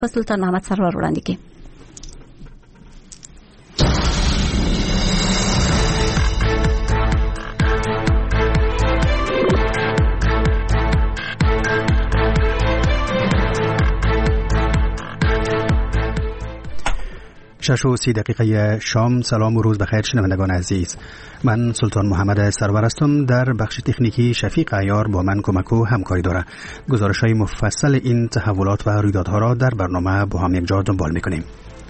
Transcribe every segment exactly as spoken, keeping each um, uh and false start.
سلطان محمد سرور وړاندې شش و سی دقیقه شام. سلام و روز بخیر شنوندگان عزیز، من سلطان محمد سرور هستم. در بخش تکنیکی شفیق عیار با من کمک و همکاری داره. گزارش های مفصل این تحولات و رویدادها را در برنامه با هم یکجا دنبال میکنیم.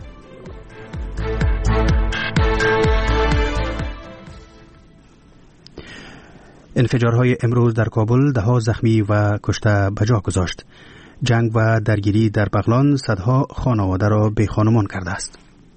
انفجارهای امروز در کابل ده ها زخمی و کشته به جا گذاشت. جنگ و درگیری در بغلان صدها خانواده را بی خانمان کرده است.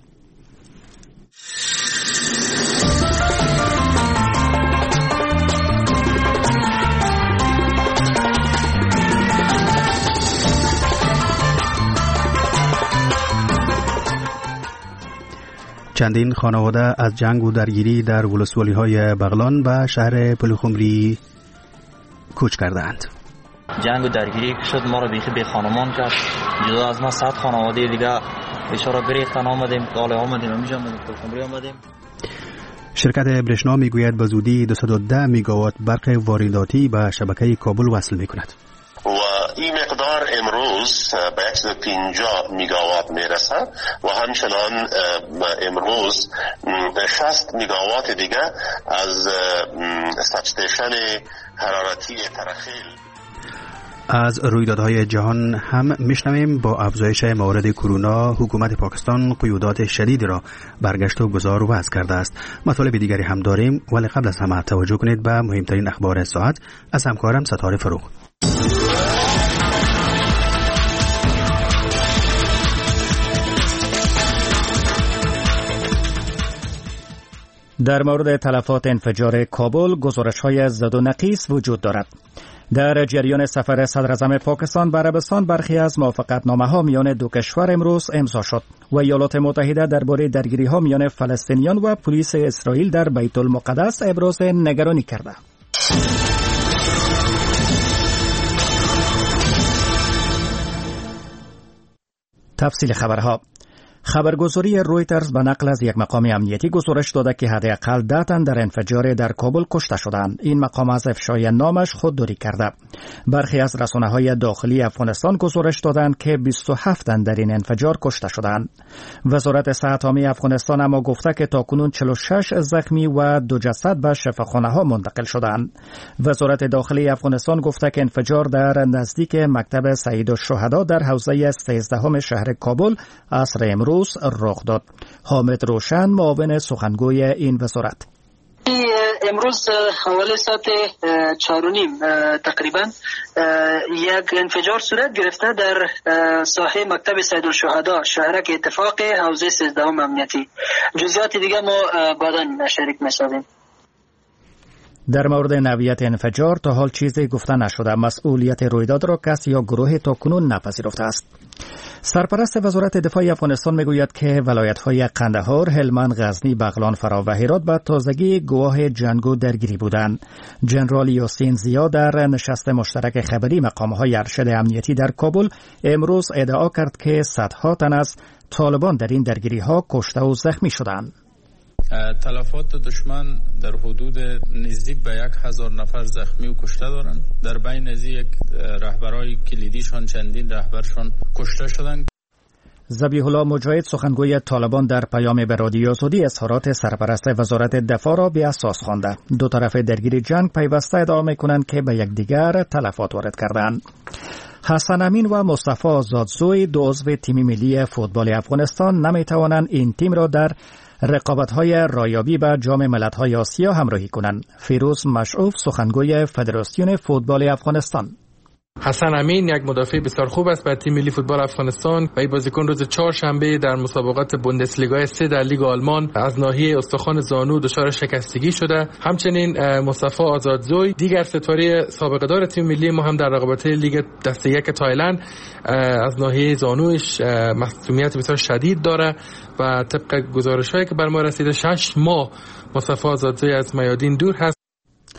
چندین خانواده از جنگ و درگیری در ولسوالی‌های بغلان به شهر پلخمری کوچ کردند. جنگ و درگیری که شد ما را بیخی بی خانمان کرد. جدا از ما صد خانواده دیگه بیچاره گریختن آمدیم، کاله آمدیم، همینجا آمدیم، پلخمری آمدیم. شرکت برشنا میگوید به زودی دویست و ده میگاوات برق وارداتی به شبکه کابل وصل میکند. و این مقدار امروز به صد و پنجاه میگاوات میرسد و همچنان امروز شصت میگاوات دیگه از سبستیشن حرارتی ترخیل. از رویدادهای جهان هم میشنویم. با افزایش موارد کرونا حکومت پاکستان قیودات شدیدی را برگشت و گذار و وضع کرده است. مطالب دیگری هم داریم، ولی قبل از همه توجه کنید به مهمترین اخبار ساعت از همکارم ستاره فروغ. در مورد تلفات انفجار کابل گزارش‌های زد و نقیص وجود دارد. در جریان سفر صدراعظم پاکستان به عربستان برخی از موافقتنامه‌ها میان دو کشور امروز امضا شد و ایالات متحده درباره درگیری‌ها میان فلسطینیان و پلیس اسرائیل در بیت المقدس ابراز نگرانی کرده. تفصیل خبرها. خبرگزاری رویترز به نقل از یک مقام امنیتی گزارش داده که حداقل ده تن در انفجار در کابل کشته شدند. این مقام از افشای نامش خودداری کرده. برخی از رسانه‌های داخلی افغانستان گزارش دادند که بیست و هفت تن در این انفجار کشته شدند. وزارت صحت عامه افغانستان اما گفته که تاکنون چهل و شش زخمی و دو جسد به شفاخانه‌ها منتقل شدند. وزارت داخلی افغانستان گفته که انفجار در نزدیک مکتب سید الشهدا در حوزه سیزدهم شهر کابل عصر امروز رخ داد. حامد روشن معاون سخنگوی این وزارت: امروز حوالی ساعت چهار و نیم تقریبا یک انفجار صورت گرفته در ساحه مکتب سید الشهدا شهرک اتفاق حوزه سیزدهم امنیتی. جزئیات دیگه ما بعداً شریک می‌سازیم. در مورد نوعیت انفجار تا حال چیزی گفته نشده. مسئولیت رویداد را کسی یا گروه تاکنون نپذیرفته است. سرپرست وزارت دفاع افغانستان میگوید که ولایت‌های قندهار، هلمند، غزنی، بغلان، فرا و هرات به تازگی گواه جنگ و درگیری بودند. جنرال یاسین زیا در نشست مشترک خبری مقام‌های ارشد امنیتی در کابل امروز ادعا کرد که صدها تن از طالبان در این درگیری‌ها کشته و زخمی شدند. تلفات دشمن در حدود نزدیک به یک هزار نفر زخمی و کشته دارند. در بین از یک رهبرای کلیدیشان چندین رهبرشان کشته شدند. ذبیح الله مجاهد سخنگوی طالبان در پیام به رادیو آزادی اظهارات سرپرست وزارت دفاع را بی اساس خوانده. دو طرف درگیری جنگ پیوسته ادعا می‌کنند که به یکدیگر تلفات وارد کردند. حسن امین و مصطفی آزادزوی دو عضو تیم ملی فوتبال افغانستان نمی‌توانند این تیم را در رقابت‌های رایابی به جام ملت‌های آسیا همراهی کنند. فیروز مشعوف سخنگوی فدراسیون فوتبال افغانستان: حسن امین یک مدافع بسیار خوب است برای تیم ملی فوتبال افغانستان و این بازیکن روز چهارشنبه در مسابقات بوندسلیگا سه در لیگ آلمان از ناحیه استخوان زانو دچار شکستگی شده. همچنین مصطفی آزادزوی دیگر ستاره سابقه دار تیم ملی ما هم در رقابت لیگ دسته یک تایلند از ناحیه زانوش مصدومیت بسیار شدید داره و طبق گزارش‌هایی که بر ما رسیده شش ماه مصطفی آزادزوی از میادین دور هست.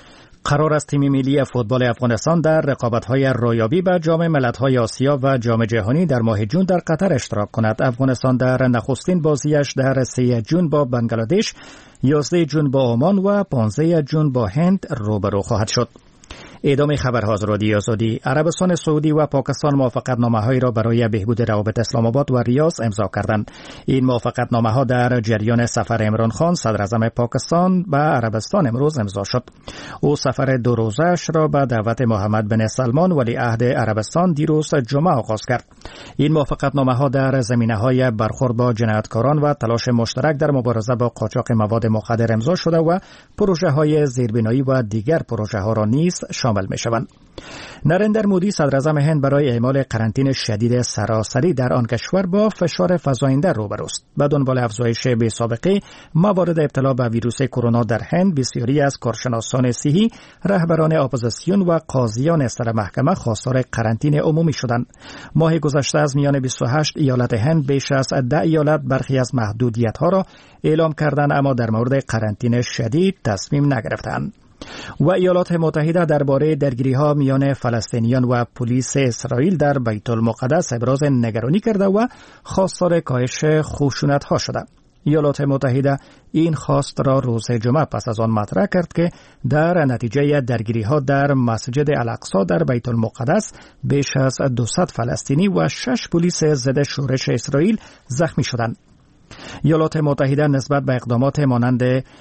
قرار است تیم ملی فوتبال افغانستان در رقابت‌های رایابی به جام ملت‌های آسیا و جام جهانی در ماه جون در قطر اشتراک کند. افغانستان در نخستین بازیش در سه جون با بنگلادش، یازده جون با عمان و پانزده جون با هند روبرو خواهد شد. ادامه خبرها از رادیو آزادی. عربستان سعودی و پاکستان موافقتنامه‌هایی را برای بهبود روابط اسلام آباد و ریاض امضا کردند. این موافقتنامه‌ها در جریان سفر عمران خان صدر اعظم پاکستان به عربستان امروز امضا شد. او سفر دو روزه‌اش را به دعوت محمد بن سلمان ولیعهد عربستان دیروز جمعه آغاز کرد. این موافقتنامه‌ها در زمینه‌های برخورد با جنایتکاران و تلاش مشترک در مبارزه با قاچاق مواد مخدر امضا شده و پروژه‌های زیربنایی و دیگر پروژه‌ها را نیز شامل می‌شوند. نریندر مودی صدر اعظم هند برای اعمال قرنطینه شدید سراسری در آن کشور با فشار فزاینده روبروست. به دنبال افزایش بی‌سابقه موارد ابتلا به ویروس کرونا در هند، بسیاری از کارشناسان صحی، رهبران اپوزیسیون و قاضیان سر محکمه خواستار قرنطینه عمومی شدند. ماه گذشته از میان بیست و هشت ایالت هند بیش از ده ایالت برخی از محدودیت‌ها را اعلام کردند، اما در مورد قرنطینه شدید تصمیم نگرفتند. و ایالات متحده درباره درگیری‌ها میان فلسطینیان و پلیس اسرائیل در بیت المقدس ابراز نگرانی کرده و خواستار کاهش خشونت‌ها شده. ایالات متحده این خواست را روز جمعه پس از آن مطرح کرد که در نتیجه درگیری‌ها در مسجد الاقصی در بیت المقدس بیش از دویست فلسطینی و شش پلیس ضد شورش اسرائیل زخمی شدند. ایالات متحده نسبت به اقدامات مانند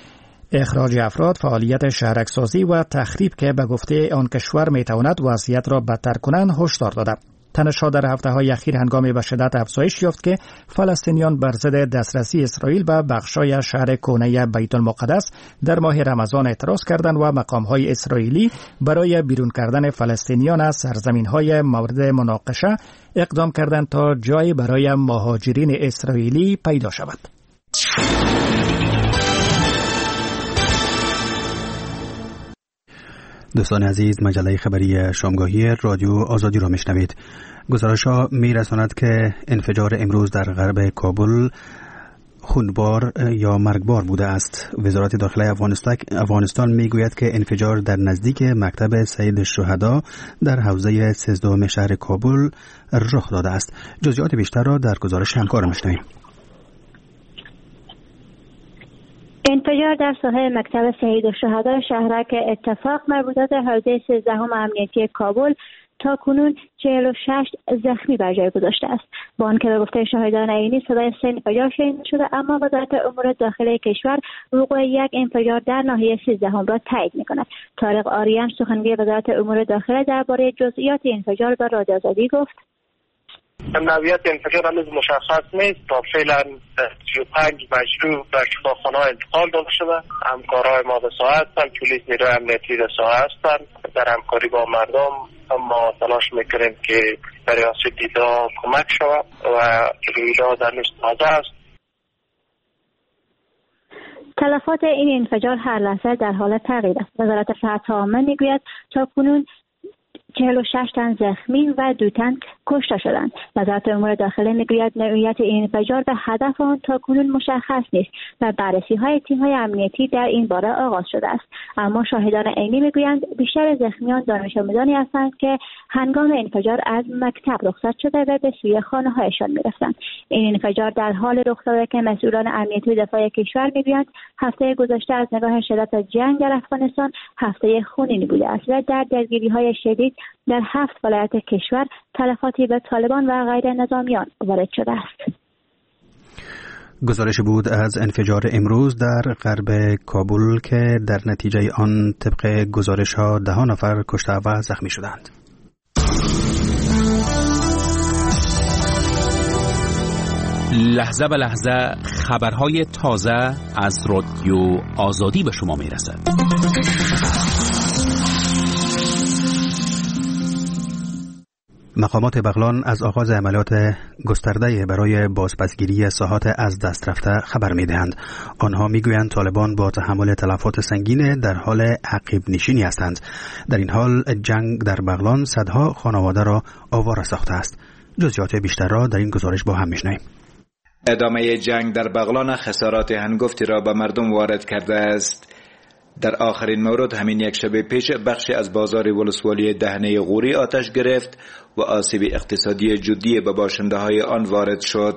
اخراج افراد، فعالیت شهرک‌سازی و تخریب که به گفته آن کشور میتواند وضعیت را بدتر کنند هشدار داده. تنش‌ها در هفته‌های اخیر هنگامی به شدت افزایش یافت که فلسطینیان بر ضد دسترسی اسرائیل به بخشای شهر کهنه بیت المقدس در ماه رمضان اعتراض کردند و مقام‌های اسرائیلی برای بیرون کردن فلسطینیان از سرزمین‌های مورد مناقشه اقدام کردند تا جایی برای مهاجرین اسرائیلی پیدا شود. دوستان عزیز، مجله خبری شامگاهی رادیو آزادی را میشنوید. گزارش‌ها میرساند که انفجار امروز در غرب کابل خونبار یا مرگبار بوده است. وزارت داخله افغانستان افغانستان میگوید که انفجار در نزدیک مکتب سید الشهدا در حوزه سیزدهم شهر کابل رخ داده است. جزئیات بیشتر را در گزارش همکارم میشنویم. انفجار در ساحل مکتب سید الشهدا شهرک اتفاق مربوطات حوزه سیزدهم امنیتی کابل تا کنون چهل و شش زخمی بر جای گذاشته است. با آنکه به گفته شاهدان عینی صدای سه انفجار شنیده شده، اما وزارت امور داخلی کشور وقوع یک انفجار در ناحیه سیزدهم را تایید می‌کند. طارق آریان سخنگوی وزارت امور داخلی درباره جزئیات انفجار به رادیو آزادی گفت: نوعیت انفجار هنوز مشخص نیست. تا فعلا سی و پنج مجروح به شفاخانه‌ها انتقال داده شده. همکارای ما به ساحه هستند، پلیس نیروی امنیتی به ساحه هستند. در همکاری با مردم ما تلاش میکنیم که برای دیدا کمک شود و رویداد هنوز تازه است. تلفات این انفجار هر لحظه در حال تغییر است. وزارت صحت عامه میگوید تا کنون چهل و شش تن زخمی و دو تن کشته شدند. وزارت امور داخلی میگوید نوعیت این انفجار به هدف آن تا کنون مشخص نیست و بررسی های تیم های امنیتی در این باره آغاز شده است. اما شاهدان عینی میگویند بیشتر زخمیان دانش آموزانی هستند که هنگام انفجار از مکتب رخصت شده و به سوی خانه هایشان میرفتند. این انفجار در حال رخ داده که مسئولان امنیتی و دفاع کشور میگویند هفته گذشته از نگاه شدت جنگ در افغانستان هفته خونین بوده است و در درگیری های شدید در هفت ولایت کشور تلفاتی به طالبان و غیر نظامیان وارد شده است. گزارش بود از انفجار امروز در غرب کابل که در نتیجه آن طبق گزارش ها ده نفر کشته و زخمی شدند. لحظه به لحظه خبرهای تازه از رادیو آزادی به شما می رسد. مقامات بغلان از آغاز عملیات گسترده برای بازپسگیری ساحات از دست رفته خبر می‌دهند. آنها می‌گویند طالبان با تحمل تلفات سنگین در حال عقب نشینی هستند. در این حال جنگ در بغلان صدها خانواده را آواره ساخته است. جزئیات بیشتر را در این گزارش با هم می‌شنویم. ادامه جنگ در بغلان خسارات هنگفتی را به مردم وارد کرده است. در آخرین مورد همین یک شب پیش بخشی از بازار ولسوالی دهنه غوری آتش گرفت و آسیب اقتصادی جدی به باشنده های آن وارد شد.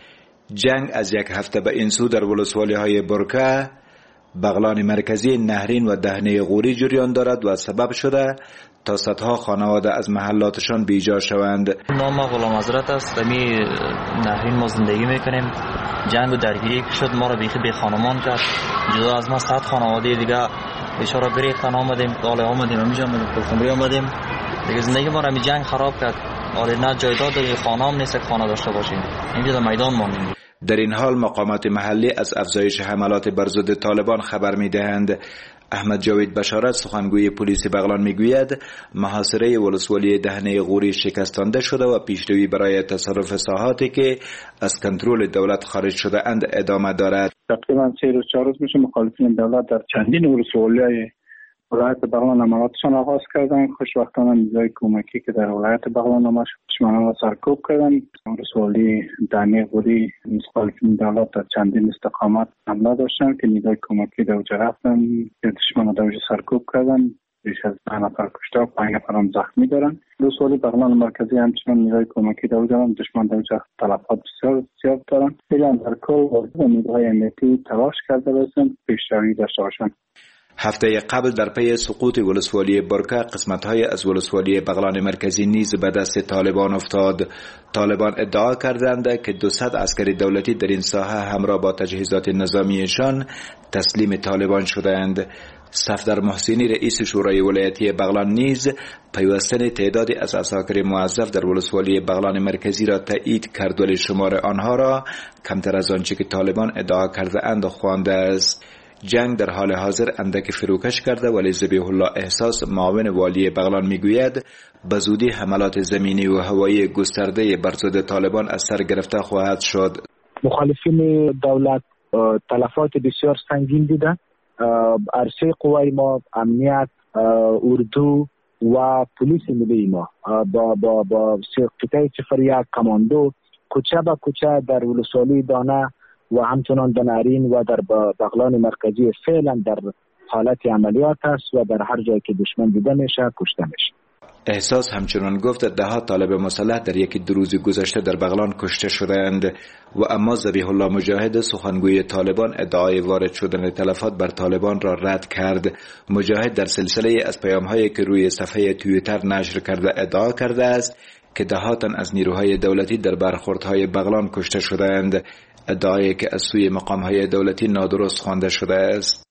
جنگ از یک هفته به این سو در ولسوالی های برکه، بغلان مرکزی، نهرین و دهنه غوری جریان دارد و سبب شده تا صدها خانواده از محلاتشان بیجا شوند. نام غلام حضرت است. می نهرین ما زندگی میکنیم. جنگ و درگیری که شد ما را بیخی بی خانمان کرد. جدا از ما صد خانواده دیگه بیچاره گریختن آمدیم، داله آمدیم، همینجا آمدیم، پرخمری آمدیم. دیگه زندگی ما را می جنگ خراب کرد. آره نه جایداد داری، خانه هم نیست که خانه داشته باشیم. اینجا در میدان ماندیم. در این حال مقامات محلی از افزایش حملات بر ضد طالبان خبر می‌دهند. احمد جاوید بشارت سخنگوی پلیس بغلان میگوید محاصره ولسوالی دهنه غوری شکستانده شده و پیشروی برای تصرف ساحاتی که از کنترل دولت خارج شده اند ادامه دارد. تقریبا سه روز چهار روز میشه مخالفین دولت در چندین ولسوالی ولایت بغلان عملیاتشان آغاز کردن. خوشبختانه نیروهای کمکی که در ولایت بغلان همش دشمنان را سرکوب کردن. ولسوالی دهنه غوری مخالفین دولت در چندین استقامت حمله داشتن که نیروهای کمکی در اونجا رفتن که دشمنان در اونجا سرکوب کردن. بیش از ده نفر کشته و پنج نفر هم زخمی دارن. ولسوالی بغلان مرکزی همچنان نیروهای کمکی در اونجا دشمن در اونجا تلفات بسیار زیاد دارن. ایران در کل نیروهای امنیتی تلاش کرده باشند پیشروی داشته باشند. هفته قبل در پی سقوط ولسوالی برکه قسمت‌های از ولسوالی بغلان مرکزی نیز به دست طالبان افتاد. طالبان ادعا کردند که دویست عسکر دولتی در این ساحه همراه با تجهیزات نظامیشان تسلیم طالبان شدند. صفدر محسنی رئیس شورای ولایتی بغلان نیز پیوستن تعدادی از عساکر موظف در ولسوالی بغلان مرکزی را تایید کرد ولی شمار آنها را کمتر از آنچه که طالبان ادعا کرده اند خوانده است. جنگ در حال حاضر اندک فروکش کرده ولی ذبیح الله احساس معاون والی بغلان میگوید به زودی حملات زمینی و هوایی گسترده بر ضد طالبان از سر گرفته خواهد شد. مخالفین دولت تلفات بسیار سنگین دیدن. عرصه قوای ما، امنیت، اردو و پلیس ملی ما با با با قطعه صفر یک کماندو کوچه به کوچه در ولسوالی دانه و همچنان در نهرین و در بغلان مرکزی فعلا در حالت عملیات است و در هر جایی که دشمن دیده میشه کشته میشه. احساس همچنان گفت ده ها طالب مسلح در یکی دو روز گذشته در بغلان کشته شدند و اما ذبیح الله مجاهد سخنگوی طالبان ادعای وارد شدن تلفات بر طالبان را رد کرد. مجاهد در سلسله از پیام‌هایی که روی صفحه توییتر نشر کرده ادعا کرده است که ده تن از نیروهای دولتی در برخوردهای بغلان کشته شدند، ادعایی که از سوی مقام‌های دولتی نادرست خوانده شده است.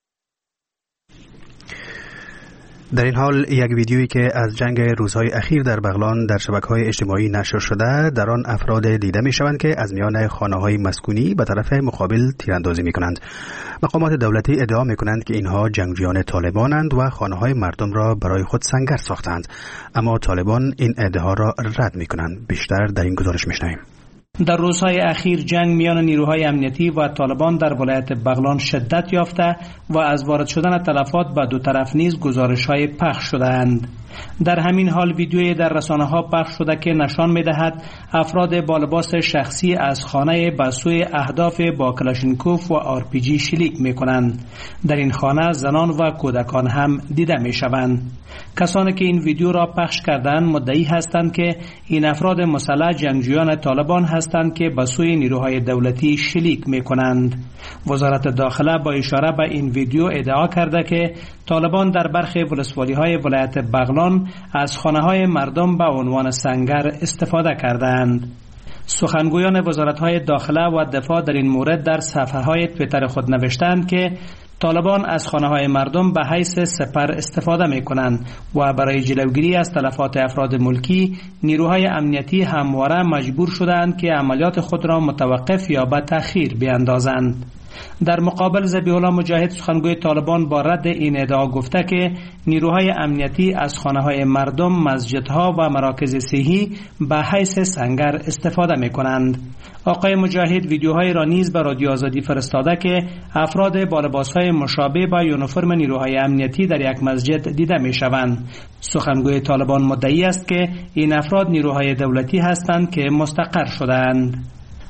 در این حال یک ویدیویی که از جنگ روزهای اخیر در بغلان در شبکه‌های اجتماعی نشر شده در آن افراد دیده می‌شوند که از میان خانه‌های مسکونی به طرف مقابل تیراندازی می‌کنند. مقامات دولتی ادعا می‌کنند که اینها جنگجویان طالبانند و خانه‌های مردم را برای خود سنگر ساختند، اما طالبان این ادعا را رد می‌کنند. بیشتر در این گزارش می‌شنویم. در روزهای اخیر جنگ میان نیروهای امنیتی و طالبان در ولایت بغلان شدت یافته و از وارد شدن تلفات به دو طرف نیز گزارش‌های پخش شده‌اند. در همین حال ویدیویی در رسانه‌ها پخش شده که نشان می‌دهد افراد با لباس شخصی از خانه به سوی اهداف با کلاشینکوف و آر پی جی شلیک می‌کنند. در این خانه زنان و کودکان هم دیده می‌شوند. کسانی که این ویدیو را پخش کردند مدعی هستند که این افراد مسلح جنگجویان طالبان هستند که به سوی نیروهای دولتی شلیک می‌کنند. وزارت داخله با اشاره به این ویدیو ادعا کرده که طالبان در برخی ولسوالی‌های ولایت بغلان از خانه‌های مردم به عنوان سنگر استفاده کردند. سخنگویان وزارت‌های داخله و دفاع در این مورد در صفحه‌های توییتر خود نوشتند که طالبان از خانه‌های مردم به حیث سپر استفاده می‌کنند و برای جلوگیری از تلفات افراد ملکی نیروهای امنیتی همواره مجبور شدند که عملیات خود را متوقف یا به تأخیر بیاندازند. در مقابل ذبیح الله مجاهد سخنگوی طالبان با رد این ادعا گفته که نیروهای امنیتی از خانه‌های مردم، مسجدها و مراکز صحی به حیث سنگر استفاده می‌کنند. آقای مجاهد ویدیوهای را نیز به رادیو آزادی فرستاده که افراد با لباس‌های مشابه با یونیفرم نیروهای امنیتی در یک مسجد دیده می‌شوند. سخنگوی طالبان مدعی است که این افراد نیروهای دولتی هستند که مستقر شده‌اند.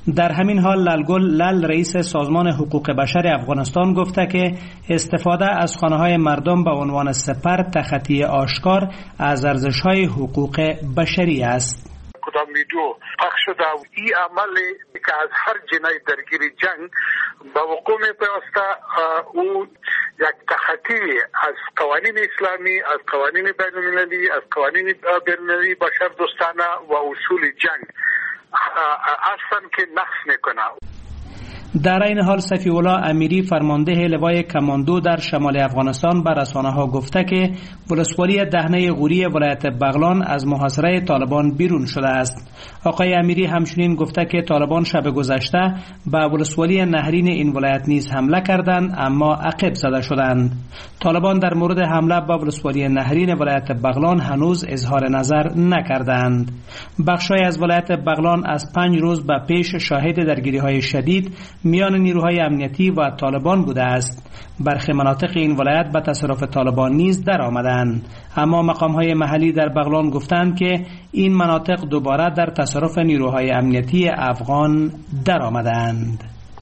در همین حال للگل لل رئیس سازمان حقوق بشر افغانستان گفته که استفاده از خانه‌های مردم به عنوان سپر تخطی آشکار از ارزش‌های حقوق بشری است. کدام ویدیو پخش شده و این عمل که از هر جنایت درگیر جنگ به وقوع می‌پیوسته، او یک تخطی از قوانین اسلامی، از قوانین بین‌المللی، از قوانین بین‌المللی بشر دوستانه و اصول جنگ اصلا که نقص میکنه. در این حال صفی الله امیری فرمانده لوای کماندو در شمال افغانستان به رسانه‌ها گفته که ولسوالی دهنه غوری ولایت بغلان از محاصره طالبان بیرون شده است. آقای امیری همچنین گفته که طالبان شب گذشته به ولسوالی نهرین این ولایت نیز حمله کردند اما عقب زده شدند. طالبان در مورد حمله به ولسوالی نهرین ولایت بغلان هنوز اظهار نظر نکردند. بخشای از ولایت بغلان از پنج روز به پیش شاهد درگیری‌های شدید میان نیروهای امنیتی و طالبان بوده است. برخی مناطق این ولایت به تصرف طالبان نیز در آمدند، اما مقام‌های محلی در بغلان گفتند که این مناطق دوباره در تصرف نیروهای امنیتی افغان در آمدند.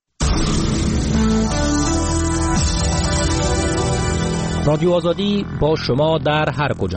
رادیو آزادی با شما در هر کجا.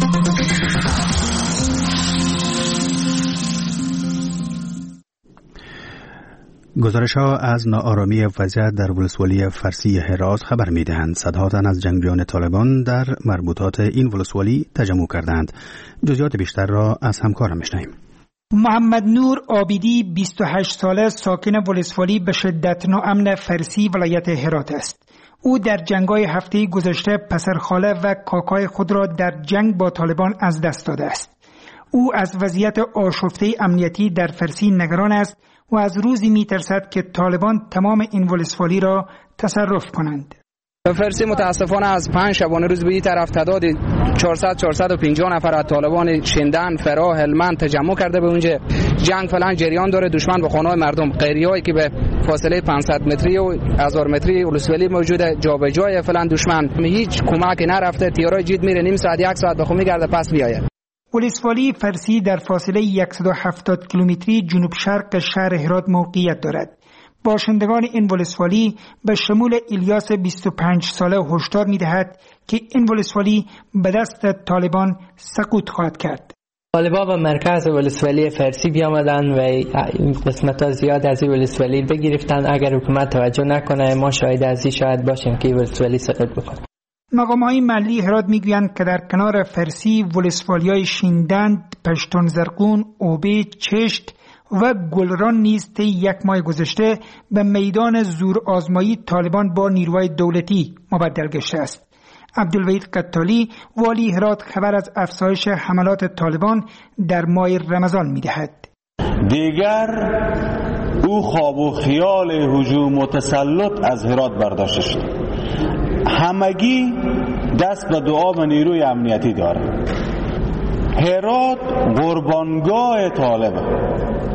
گزارش‌ها از ناآرامی وضعیت در ولسوالی فرسی هرات خبر می‌دهند. صدها تن از جنگجویان طالبان در مربوطات این ولسوالی تجمع کردند. جزئیات بیشتر را از همکارم می‌شنویم. محمد نور عابدی بیست و هشت ساله ساکن ولسوالی به شدت ناامن فرسی ولایت هرات است. او در جنگ‌های هفته گذشته پسرخاله و کاکای خود را در جنگ با طالبان از دست داده است. او از وضعیت آشفته امنیتی در فرسی نگران است و از روزی می‌ترسد که طالبان تمام این ولسوالی را تصرف کنند. فرسی متاسفانه از پنج شبانه روز به این طرف تعداد چهارصد چهارصد و پنجاه نفر از طالبان شندن، فراه، هلمند تجمع کرده به اونجا. جنگ فعلا جریان داره. دشمن به خانه‌های مردم، قریه‌ای که به فاصله پانصد متری و هزار متری ولسوالی موجوده جابجای فعلا دشمن هیچ کمک نرفته. تیرای جدید میره نیم ساعت یک ساعت بخوام میگرده پس بیاید. ولسوالی فرسی در فاصله صد و هفتاد کیلومتری جنوب شرق شهر هرات موقعیت دارد. باشندگان این ولسوالی به شمول الیاس بیست و پنج ساله هشدار می‌دهد که این ولسوالی به دست طالبان سقوط خواهد کرد. طالبان به مرکز ولسوالی فرسی بیامدن و قسمت‌ها زیاد از این ولسوالی بگرفتن. اگر حکومت توجه نکنه ما شاهد از این شاید باشیم که ولسوالی سقوط بکنه. مقام‌های محلی هرات می‌گویند که در کنار فرسی ولسوالی‌های شیندند، پشتون زرقون، اوبه، چشت و گلران نیز طی یک ماه گذشته به میدان زور آزمایی طالبان با نیروهای دولتی مبدل گشته است. عبدالوحید قتالی والی هرات خبر از افزایش حملات طالبان در ماه رمضان می‌دهد. دیگر او خواب و خیال هجوم و تسلط از هرات برداشته شد. همگی دست به دعا به نیروی امنیتی داره. هرات قربانگاه طالبه.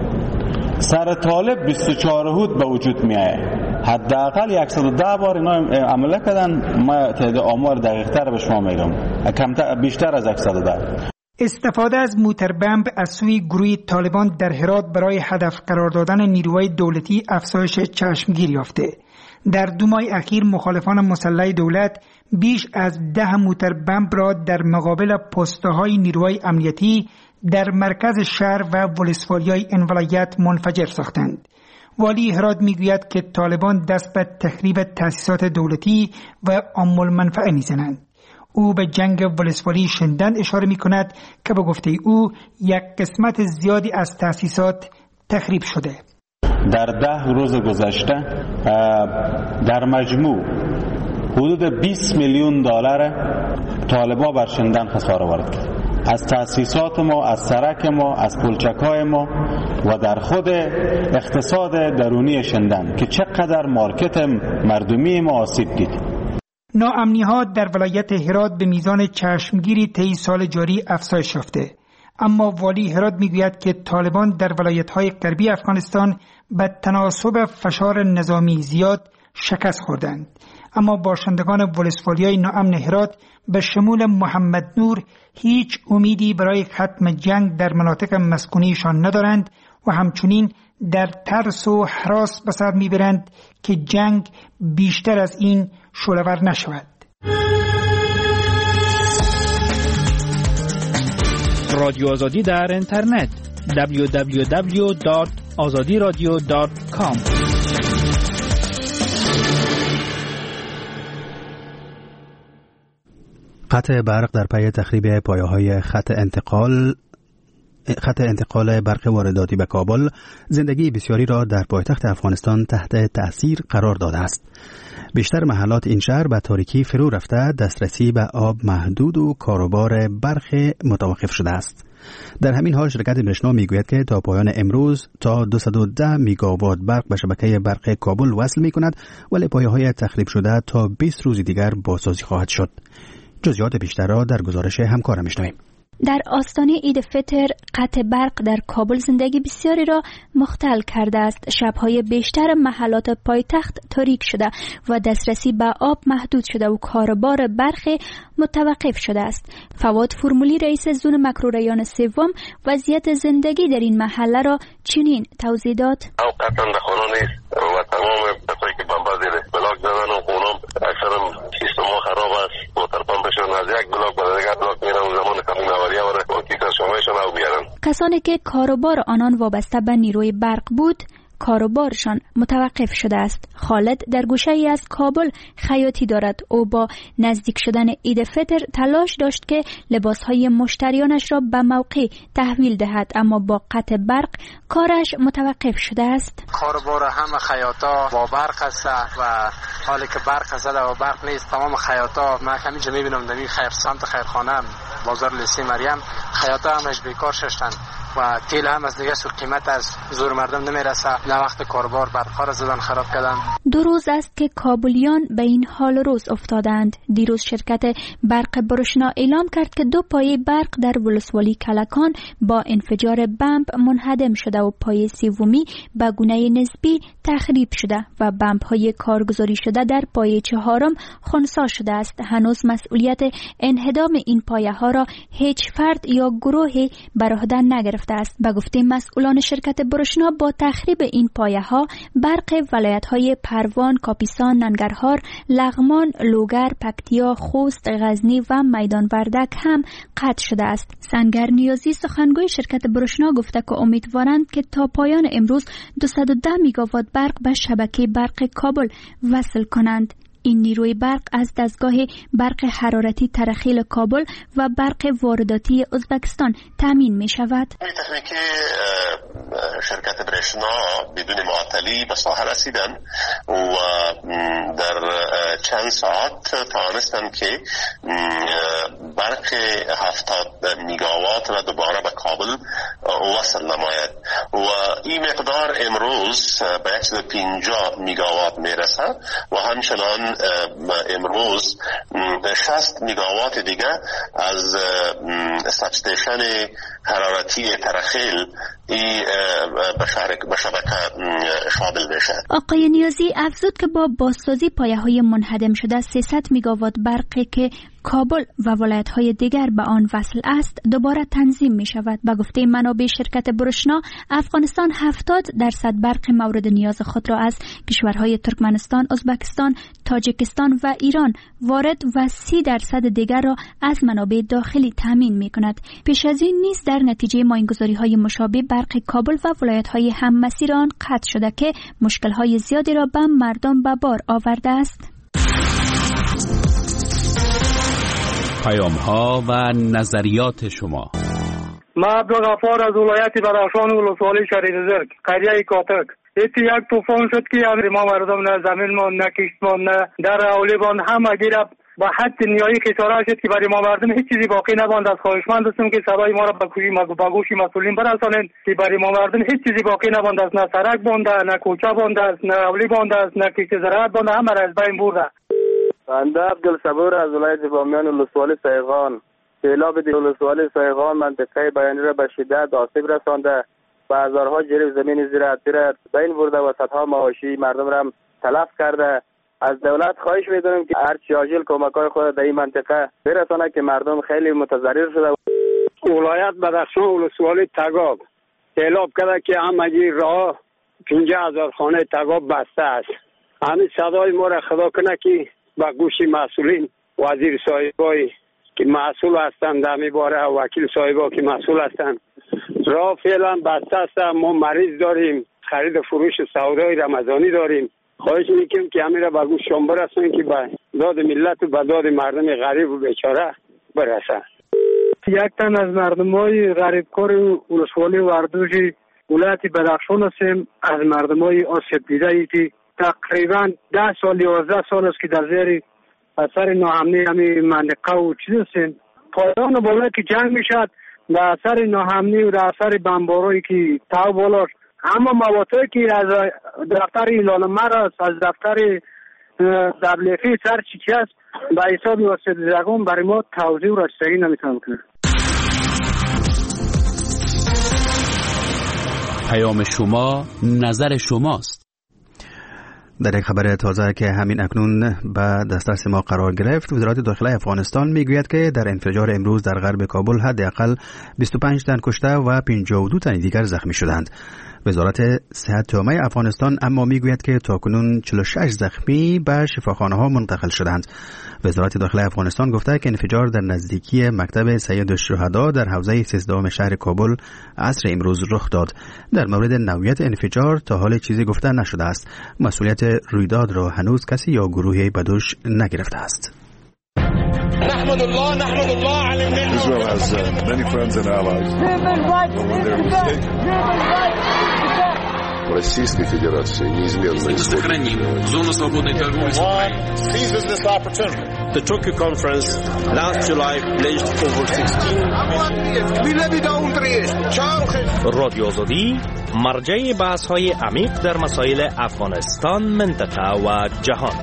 سر طالب بیست و چهار هود به وجود میایه. حداقل صد و ده بار اینا عمله کردن. ما تعداد آمار دقیق تر به شما میگم، کمتر بیشتر از صد و ده. استفاده از موتربمب از سوی گروه طالبان در هرات برای هدف قرار دادن نیروهای دولتی افزایش چشمگیر یافته. در دو ماه اخیر مخالفان مسلح دولت بیش از ده موتربمب را در مقابل پست‌های نیروهای امنیتی در مرکز شهر و ولسوالی‌های این ولایت منفجر ساختند. والی هرات میگوید که طالبان دست به تخریب تأسیسات دولتی و عام المنفعه میزنند. او به جنگ ولسوالی شندن اشاره میکند که به گفته او یک قسمت زیادی از تأسیسات تخریب شده. در ده روز گذشته در مجموع حدود بیست میلیون دلار طالبان بر شندن خساره وارد کرد. از تأسیسات ما، از سرک ما، از پلچک‌های ما و در خود اقتصاد درونی شندن که چقدر مارکت مردمی ما آسیب دید. ناامنی‌ها در ولایت هرات به میزان چشمگیری طی سال جاری افزایش یافته. اما والی هرات میگوید که طالبان در ولایت‌های غربی افغانستان به تناسب فشار نظامی زیاد شکست خوردند. اما باشندگان ولسوالی‌های ناامن هرات به شمول محمد نور هیچ امیدی برای ختم جنگ در مناطق مسکونیشان ندارند و همچنین در ترس و هراس به سر میبرند که جنگ بیشتر از این شعله‌ور نشود. رادیو آزادی در اینترنت دبلیو دبلیو دبلیو دات آزادی رادیو دات کام. قطع برق در پی تخریب پایه‌های خط انتقال خط انتقال برق وارداتی به کابل زندگی بسیاری را در پایتخت افغانستان تحت تأثیر قرار داده است. بیشتر محلات این شهر به تاریکی فرو رفته، دسترسی به آب محدود و کاروبار برق متوقف شده است. در همین حال شرکت برشنا میگوید که تا پایان امروز تا دویست و ده میگاوات برق به شبکه برق کابل وصل می کند، ولی پایه‌های تخریب شده تا بیست روز دیگر بازسازی خواهد شد. جزئیات بیشتر را در گزارش همکارم میشنویم. در آستانه عید فطر قطع برق در کابل زندگی بسیاری را مختل کرده است. شب‌های بیشتر محلات پایتخت تاریک شده و دسترسی به آب محدود شده و کاروبار برق متوقف شده است. فواد فرمولی رئیس زون مکرو ریان سوم وضعیت زندگی در این محله را چنین توضیح داد: قطعا در خانه نیست و تمام کسایی که بمبا زیر بلاک زدن و خونم اکثرا سیستم ها خراب است. موتر پمپشون از یک بلاک به دیگر بلاک میرن و زمان کمی نواریه وره کیت شمایشون او بیارن. کسانی که کاروبار آنان وابسته به نیروی برق بود کاروبارشان متوقف شده است. خالد در گوشه ای از کابل خیاطی دارد. او با نزدیک شدن عید فطر تلاش داشت که لباسهای مشتریانش را به موقع تحویل دهد، اما با قطع برق کارش متوقف شده است. کاروبار همه خیاطا با برق است و حالی که برق است و برق نیست، تمام خیاطا من همینجا میبینم در این خیر سمت خیرخانه بازار لیسی مریم خیاطا همش بیکار شدند و تیل هم از دیگه سو قیمت از زور مردم نمیرسه. نه وقت کاربار برقا را زدن خراب کردن. دو روز است که کابلیان به این حال روز افتادند. دیروز شرکت برق برشنا اعلام کرد که دو پایه برق در ولسوالی کلکان با انفجار بمب منهدم شده و پایه سومی به گونه نسبی تخریب شده و بمب های کارگزاری شده در پایه چهارم خنثی شده است. هنوز مسئولیت انهدام این پایه ها را هیچ فرد یا گروهی بر عهده نگرفته است. به گفته مسئولان شرکت برشنا با تخریب این پایه ها برق ولایت های پروان، کاپیسان، ننگرهار، لغمان، لوگر، پکتیا، خوست، غزنی و میدان وردک هم قطع شده است. سنگر نیازی سخنگوی شرکت برشنا گفته که امیدوارند که تا پایان امروز دویست و ده میگاوات برق به شبکه برق کابل وصل کنند. این نیروی برق از دستگاه برق حرارتی ترخیل کابل و برق وارداتی ازبکستان تامین می شود. تکنیکی شرکت برشنا بدون معطلی به ساحه رسیدن و در چند ساعت توانستند که برق هفتاد میگاوات را دوباره به کابل وصل نماید و این مقدار امروز به صد و پنجاه میگاوات می رسد و همچنان امروز شصت میگاوات دیگه از سبستیشن حرارتی ترخیل ای به شبکه شامل میشه. آقای نیازی افزود که با بازسازی پایه‌های منهدم شده سیصد میگاوات برقی که کابل و ولایت‌های دیگر به آن وصل است دوباره تنظیم می شود. به گفته منابع شرکت برشنا افغانستان هفتاد درصد برق مورد نیاز خود را از کشورهای ترکمنستان، ازبکستان، تاجیکستان و ایران وارد و سی درصد دیگر را از منابع داخلی تامین می کند. پیش از این نیز در نتیجه ماینگذاری‌های مشابه برق کابل و ولایت‌های هممسیر آن قطع شده که مشکل‌های زیادی را به مردم به بار آورده است. پیام ها و نظریات شما. ما عبدالغفار از ولایت بدخشان ولسوالی شریف زرگ قریه کاتک. ایتی یک طوفان شد که ما مردم نه زمین ما نه کشت ما نه در اولیبان همه گیره با حد نیایی خساره شد که برای ما مردم هیچ چیزی باقی نماند. از خواهشمند هستم که صدای ما را به گوش مسئولین برسانند که برای ما مردم هیچ چیزی باقی نماند است. نه سرک بانده، نه کوچه بانده است، نه اولی بانده است، نه کشت زراعت بانده، همه را از بین برده. بنده عبدالصبور از ولایت بامیان ولسوالی سیغان. سیلاب ولسوالی سیغان منطقه بیانی را به شدت آسیب رسانده و هزارها جریب زمین زراعتی را بین برده و صدها مواشی مردم را تلف کرده. از دولت خواهش می‌کنیم که هرچی عاجل کمک‌های خود در این منطقه برسانه که مردم خیلی متضرر شده. ولایت بدخشان ولسوالی تگاب سیلاب کرده که همگی راه پنجاه هزار خانه تگاب بسته است. همین صدای ما را خدا کنه که با گوش مسئولین، وزیر صاحبای که مسئول هستند در می باره، وکیل صاحبا که مسئول هستند، راه فعلا بسته است. ما مریض داریم، خرید و فروش سودای رمضانی داریم. خواهش میکنم که همین را به گوش شما برسونید که به داد ملت و به داد مردم غریب و بیچاره برسه. یک تن از مردمای غریبکار ولسوالی وردوش ولایت بدخشان هستیم، از مردمای آسیب دیده ای که تقریبا ده سال یازده سال است که در زیر اثر ناامنی همین منطقه و چیز هستیم. پایان بالا که جنگ میشد در اثر ناامنی و در اثر بمبارایی که تاو بالا، اما مواتایی که از دفتر اعلان مرز، از دفتر دبلیفی سر چی چی است به حساب آسیب دیدگان برای ما توضیح و رسیدگی نمیتونم کنم. پیام شما، نظر شماست. در یک خبر تازه که همین اکنون به دسترس ما قرار گرفت، وزارت داخله افغانستان میگوید که در انفجار امروز در غرب کابل حداقل بیست و پنج تن کشته و پنجاه و دو تن دیگر زخمی شدند. وزارت صحت عامه افغانستان اما میگوید که تاکنون چهل و شش زخمی به شفاخانه ها منتقل شدند. وزارت داخله افغانستان گفته که انفجار در نزدیکی مکتب سید الشهدا در حوزه سیزدهم شهر کابل عصر امروز رخ داد. در مورد نوعیت انفجار تا حال چیزی گفته نشده است. مسئولیت رویداد را هنوز کسی یا گروهی به دوش نگرفته است. نحمد الله نحمد الله على النعمة. Israel has uh, many friends and allies. When they're mistaken. Российской Федерации неизменно сохраним зону свободной торговли с Украиной. Seizes this opportunity. The Tokyo conference last July pledged over sixteen. رادیو آزادی مرجع بحث‌های عمیق در مسائل افغانستان، منطقه و جهان.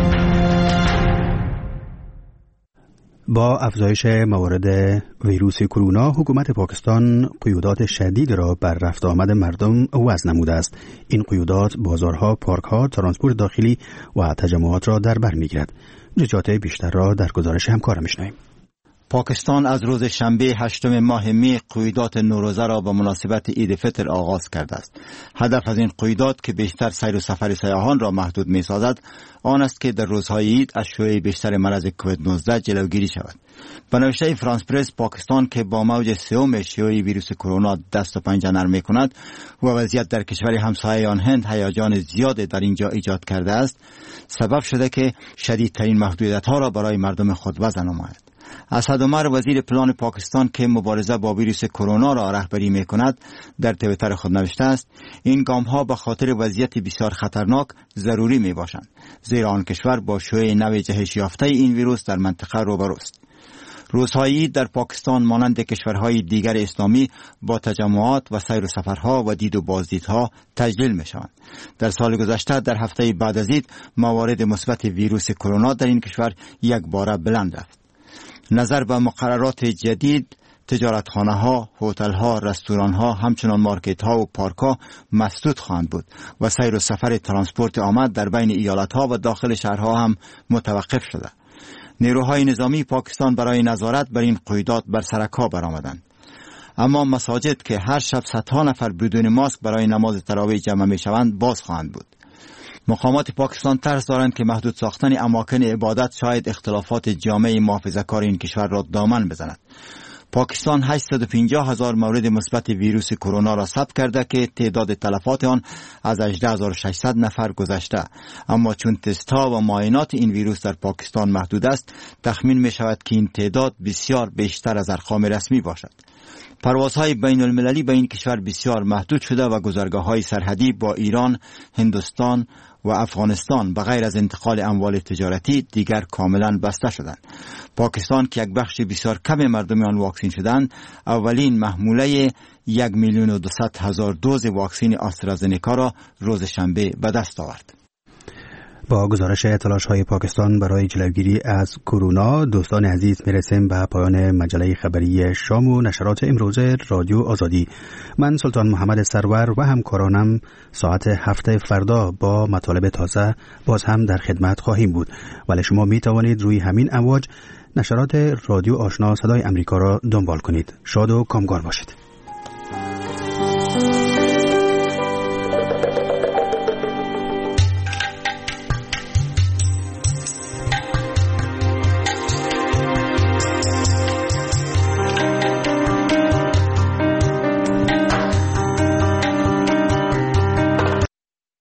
با افزایش موارد ویروس کرونا، حکومت پاکستان قیودات شدید را بر رفت آمد مردم وضع نموده است. این قیودات بازارها، پارکها، ترانسپورت داخلی و تجمعات را در بر می‌گیرد. جزئیات بیشتر را در گزارش همکارم می‌شنویم. پاکستان از روز شنبه هشتم ماه می قیودات نوروزه را به مناسبت عید فطر آغاز کرده است. هدف از این قیودات که بیشتر سیر و سفر سیاحان را محدود می سازد آن است که در روزهای عید از شیوع بیشتر مرض کووید نوزده جلوگیری شود. به نوشته فرانس پرس، پاکستان که با موج سوم شیوع ویروس کرونا دست و پنجه نرم می کند و وضعیت در کشور همسایه آن هند هیجان زیاد در اینجا ایجاد کرده است، سبب شده که شدیدترین محدودیت ها را برای مردم خود وضع نماید. اسد عمر، وزیر پلان پاکستان که مبارزه با ویروس کرونا را رهبری می کند، در توییتر خود نوشته است: این گام ها به خاطر وضعیت بسیار خطرناک ضروری می باشند، زیرا آن کشور با شیوع نو جهش یافته این ویروس در منطقه روبروست. روزهای در پاکستان مانند کشورهای دیگر اسلامی با تجمعات و سیر و سفرها و دید و بازدیدها تجلیل می شوند. در سال گذشته در هفته بعد از عید موارد مثبت ویروس کرونا در این کشور یک باره بلند رفت. نظر به مقررات جدید، تجارتخانه ها، هتل ها، رستوران ها، همچنان مارکت ها و پارک ها مسدود خواهند بود و سیر و سفر ترانسپورت آمد در بین ایالت ها و داخل شهرها هم متوقف شده. نیروهای نظامی پاکستان برای نظارت بر این قیودات بر سرک ها برآمدند. اما مساجد که هر شب صدها نفر بدون ماسک برای نماز تراویح جمع می شوند باز خواهند بود. مقامات پاکستان ترس دارند که محدود ساختن اماکن عبادت شاید اختلافات جامعه محافظه‌کار این کشور را دامن بزند. پاکستان هشتصد و پنجاه هزار مورد مثبت ویروس کرونا را ثبت کرده که تعداد تلفات آن از هجده هزار و ششصد نفر گذشته، اما چون تست‌ها و معاینات این ویروس در پاکستان محدود است، تخمین می شود که این تعداد بسیار بیشتر از ارقام رسمی باشد. پروازهای بین المللی به این کشور بسیار محدود شده و گذرگاه‌های سرحدی با ایران، هندوستان و افغانستان به غیر از انتقال اموال تجارتی دیگر کاملا بسته شدند. پاکستان که یک بخش بسیار کم مردم آن واکسین شدند، اولین محموله یک میلیون و دویست هزار دوز واکسین آسترازنکا را روز شنبه به دست آورد. با گزارش تلاش‌های پاکستان برای جلوگیری از کرونا، دوستان عزیز میرسیم به پایان مجله خبری شام و نشرات امروز رادیو آزادی. من سلطان محمد سرور و همکارانم ساعت هفت فردا با مطالب تازه باز هم در خدمت خواهیم بود، ولی شما می توانید روی همین امواج نشرات رادیو آشنا صدای امریکا را دنبال کنید. شاد و کامگار باشید.